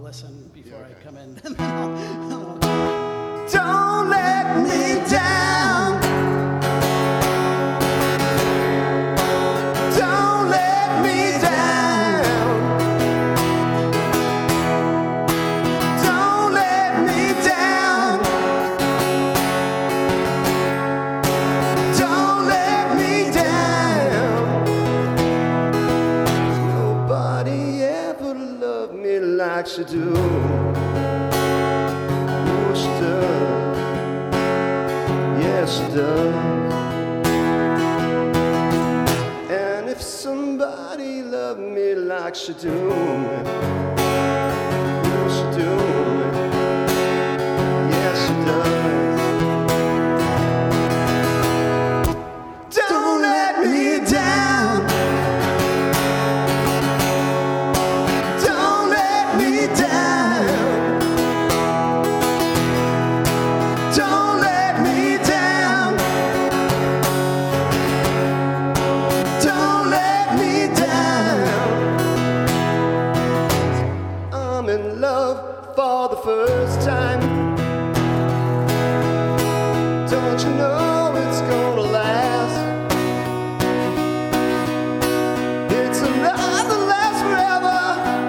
listen before I come in. Don't let me down. Don't let me down. Don't let me down. Don't let me down. Nobody ever loved me like she do. Oh, she does. Yes, she does. And if somebody loved me like she do, oh, she do. Yes, she does. Don't let me down. Don't let me down. Don't let me down. Don't let me down. I'm in love for the first time. Don't you know it's gonna last? It's a love that lasts forever.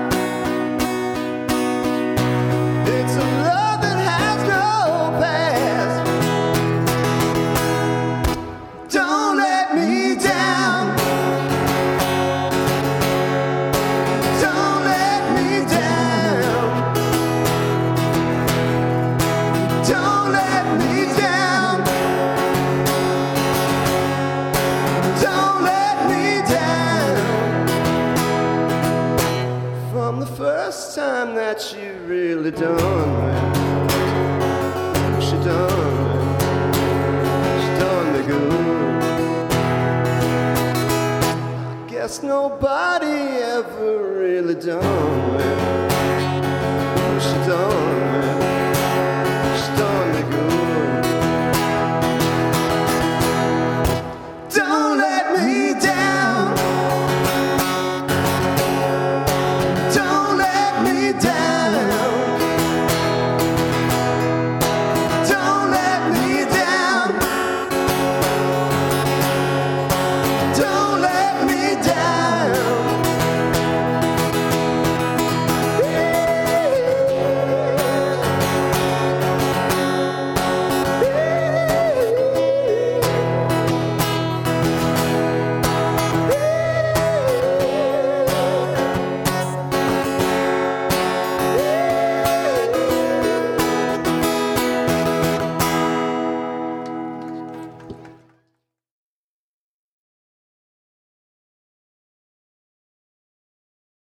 It's a love that has no past. Don't let me down. Don't let me down. Don't let me down. Don't let me down. From the first time that you really done me, she done me good. I guess nobody ever really done me, she done me.